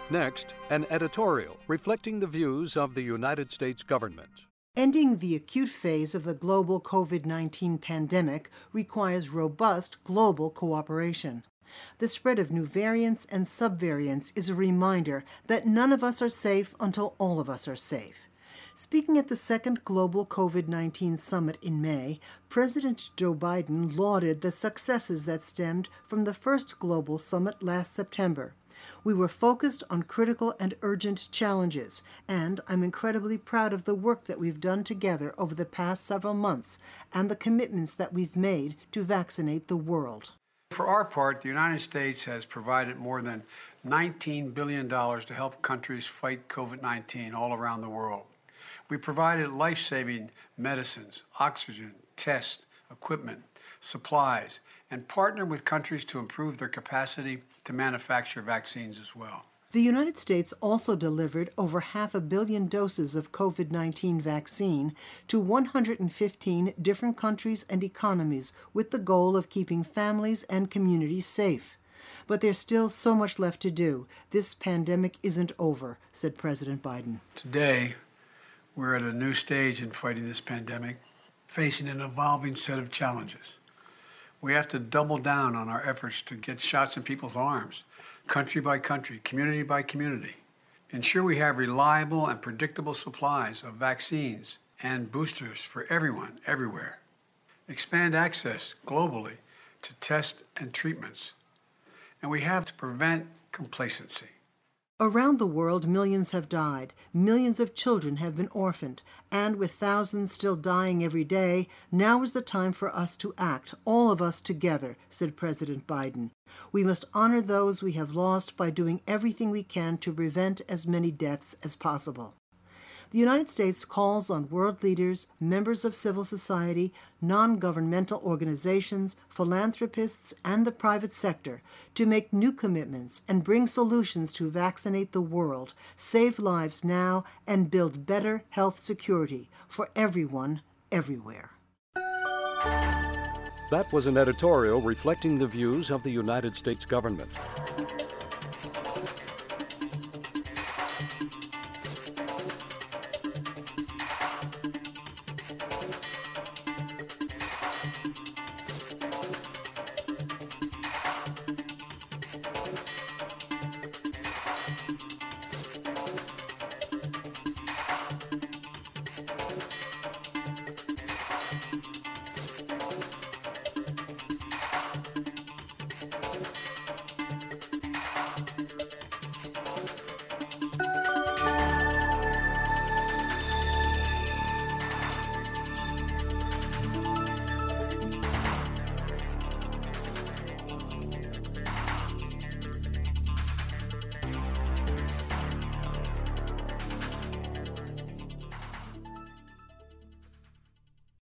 Next, an editorial reflecting the views of the United States government. Ending the acute phase of the global COVID-19 pandemic requires robust global cooperation. The spread of new variants and subvariants is a reminder that none of us are safe until all of us are safe. Speaking at the second global COVID-19 summit in May, President Joe Biden lauded the successes that stemmed from the first global summit last September. We were focused on critical and urgent challenges, and I'm incredibly proud of the work that we've done together over the past several months and the commitments that we've made to vaccinate the world. For our part, the United States has provided more than $19 billion to help countries fight COVID-19 all around the world. We provided life-saving medicines, oxygen, tests, equipment, supplies, and partnered with countries to improve their capacity to manufacture vaccines as well. The United States also delivered over 500 million doses of COVID-19 vaccine to 115 different countries and economies with the goal of keeping families and communities safe. But there's still so much left to do. This pandemic isn't over, said President Biden. Today, we're at a new stage in fighting this pandemic, facing an evolving set of challenges. We have to double down on our efforts to get shots in people's arms, country by country, community by community. Ensure we have reliable and predictable supplies of vaccines and boosters for everyone, everywhere. Expand access globally to tests and treatments. And we have to prevent complacency. Around the world, millions have died, millions of children have been orphaned, and with thousands still dying every day, now is the time for us to act, all of us together, said President Biden. We must honor those we have lost by doing everything we can to prevent as many deaths as possible. The United States calls on world leaders, members of civil society, non-governmental organizations, philanthropists, and the private sector to make new commitments and bring solutions to vaccinate the world, save lives now, and build better health security for everyone, everywhere. That was an editorial reflecting the views of the United States government.